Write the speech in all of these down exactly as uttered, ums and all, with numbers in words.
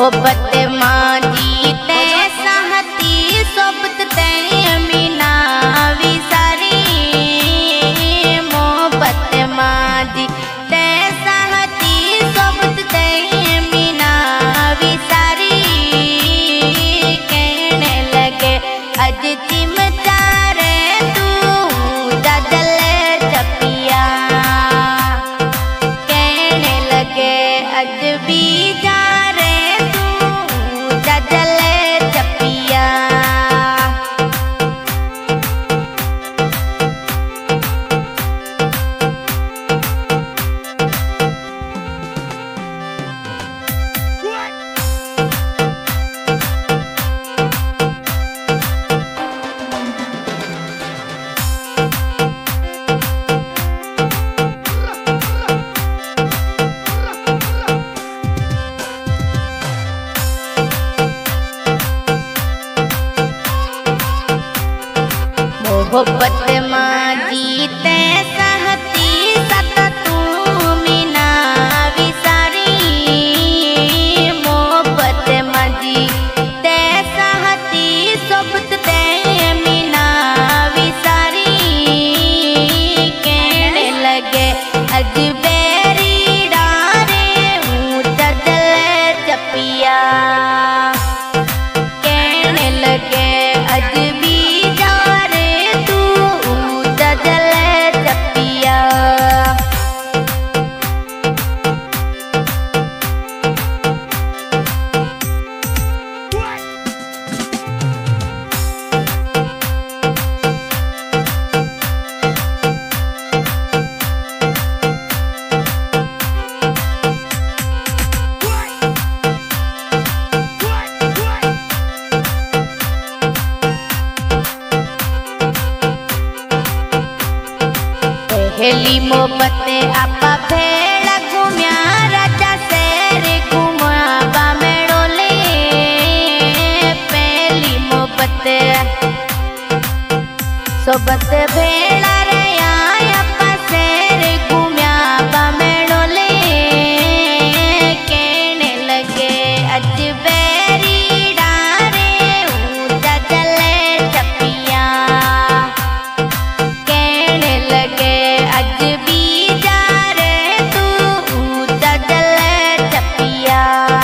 मोहब्बत मांजी ते सहती सोबत ते मीना विसारी मोहब्बत मांजी ते सहती सोबत ते मीना विसारी कहने लगे अज चिमचा रे तू जजल चपिया कहने लगे अज भी जा रे तू जजल चपिया मोहब्बत मांजी ते सहती सत तू मीना विसारी मोहब्बत मांजी ते सहती सोबत ते मीना विसारी कहने लगे अज बेरी डारे हूँ जजल चपिया कहने लगे अज भी पहली मोहब्बत आपा भेड़ घूमिया राजा शेर घुमावा मेड़ोले पहली मोहब्बत सोबत भेड़ा रे आपा शेर घूमिया मेड़ोले कहने लगे अज बेरी डारे हूँ जजल चपिया कहने लगे अज भी जा रे तू जजल चपिया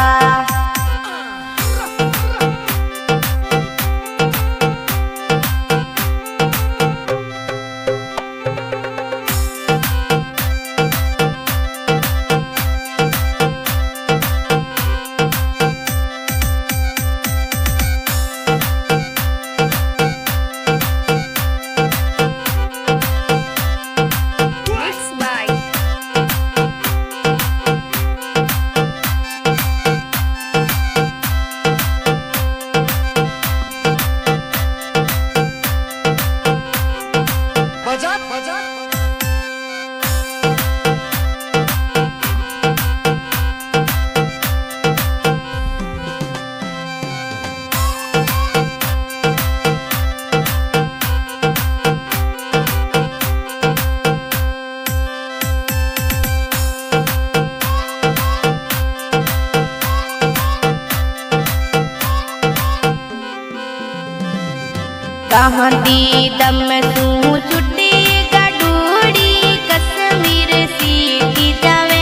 कहाँ दी दम तू छुट्टी गडूड़ी कश्मीर सीधी जावे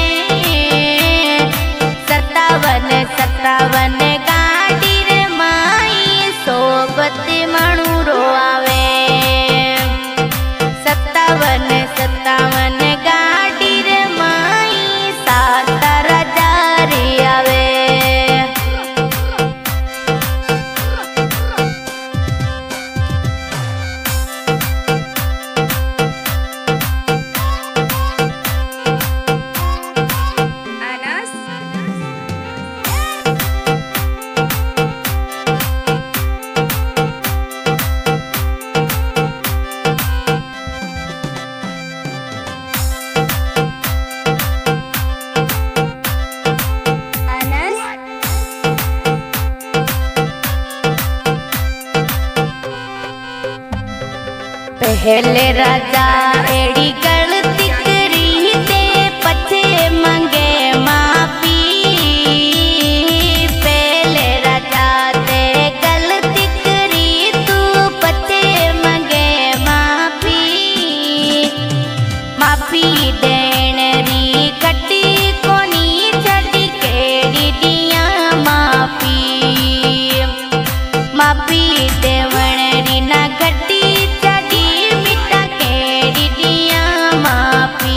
सत्तावन सत्तावन गाड़ी रे माई सोबत मणु रोआवे सत्तावन सत्तावन गाड़ी रे माई सात हजार आवे पहले राजा एड़ी गलती करी ते पछे मंगे माफी पे माफी देण री कटी कोनी छड़ी केड़ी दिया माफी माफी देवण री ना घटी छड़ी मिटा केड़ी दिया माफी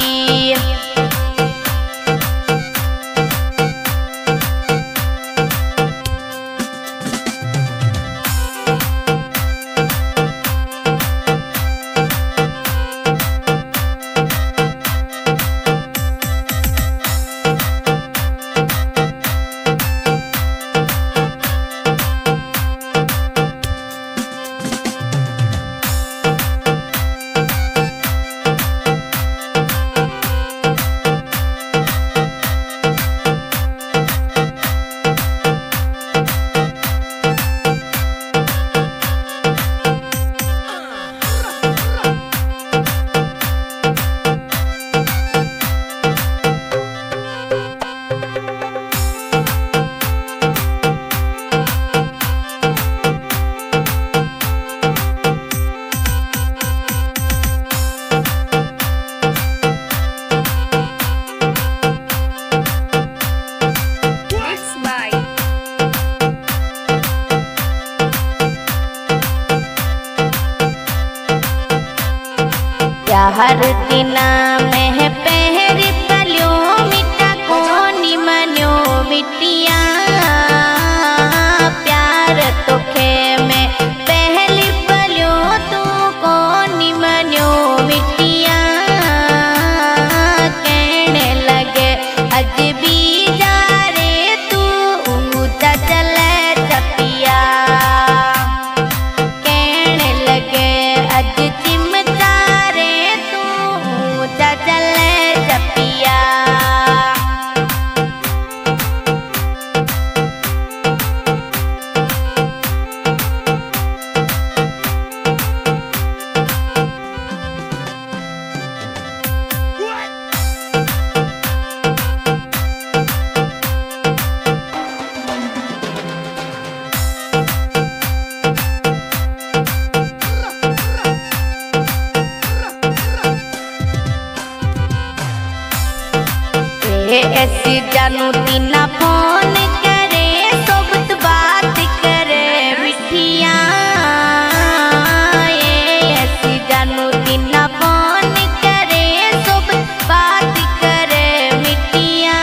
प्यार तिना में पहरी पलियो मिटा कोनी मन्यो मिटिया प्यार तोखे में पहली पलियो तू कोनी मन्यो मिटिया कहने लगे अज भी जा रे तू ऊंचा चले चपिया कहने लगे अज चिमटा चले चपिया ऐसी जानू तीना फोन करे सोबत बात करे मिठिया ऐसी जानू तीना फोन करे सोबत बात करे मिठिया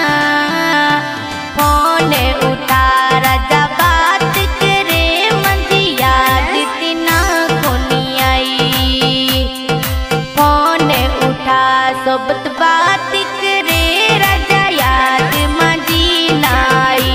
फोन उठा राजा बात करे मंदी याद तीना कोनी आई फोन उठा सोबत बात करे राजा याद मंदी नाई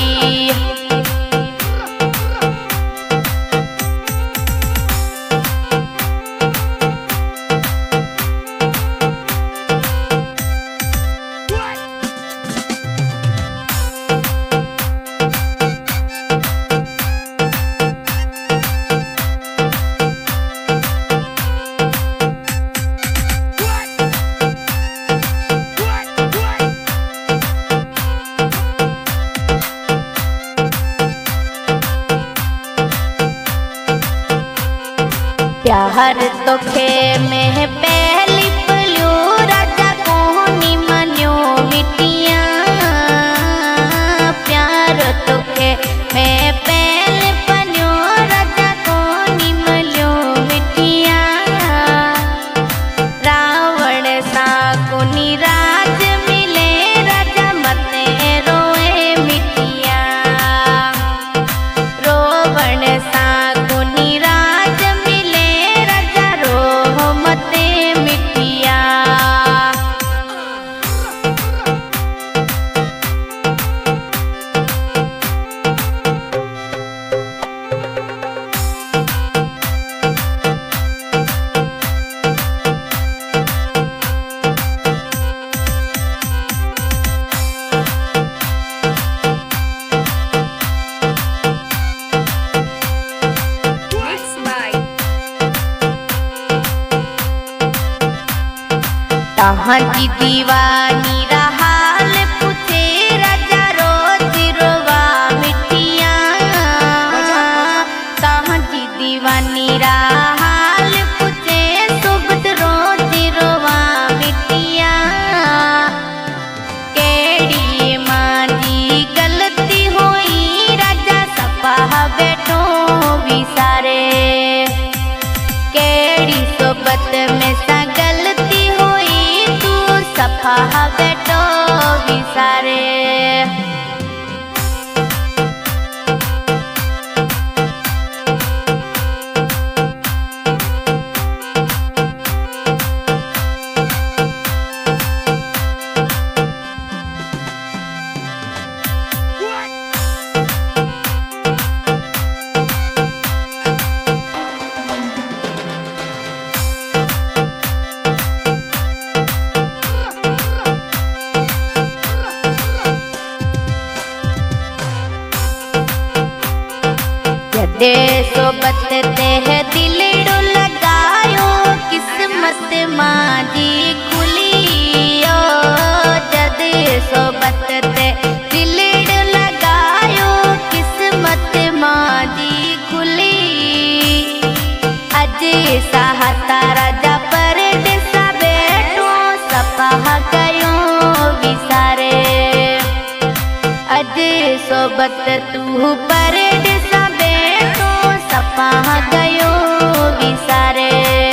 प्यार तोखे में पहली पलियो राजा कोनी मन्यो मिटिया प्यार तोखे में पहले पलियो राजा कोनी मन्यो मिटिया रावण सा कोनी राज मिले राजा मते रोए मिटिया रोवण सा कोनी राज मते मिटिया तहाँ की दीवानी हाल पूछे राजा रोज रोवा मिटिया तहाँ की दीवानी हाल पूछे सुबह रोज रोवा सफा बेटो विसारे। दे सोबत ते है दिलड़ो लगायो किस्मत माजी खुलियो। जदे सोबत ते दिलड़ो लगायो किस्मत माजी खुली। अज सहाता राजा परदेसा बेटो सपा गयो विसारे। अज सोबत तू परदेसा सपा गयो विसारे।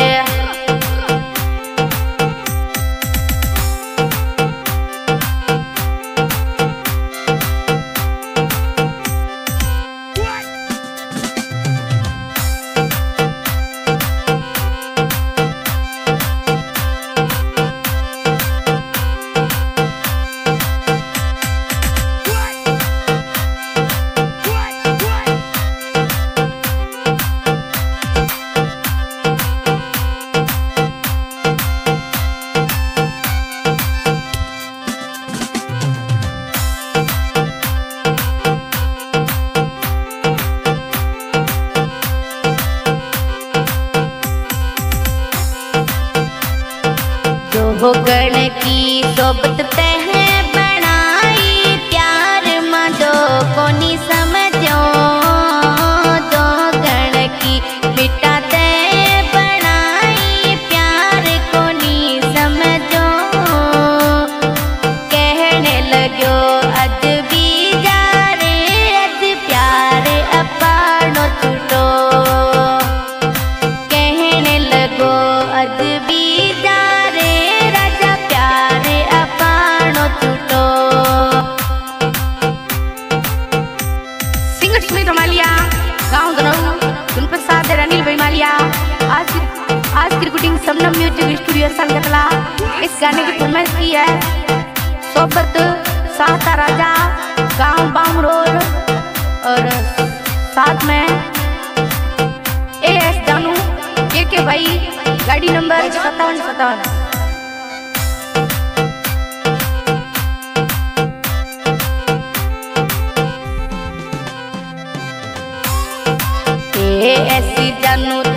हो गण की सोबत तह बनाई प्यार मजो कोनी समझो। दो गण की बेटा तह बनाई प्यार कोनी समझो। कहने लगो अज भी जा रे अज प्यार अपानो छूटो। कहने लगो अज भी आज की रिकॉर्डिंग समनम म्यूजिक स्टूडियो सलगतला। इस गाने की फरमाइश की है सोबत साता राजा गांव बाम रोड और साथ में ए एस जानू के के भाई गाड़ी नंबर सत्तावन सत्तावन। ए एस जानू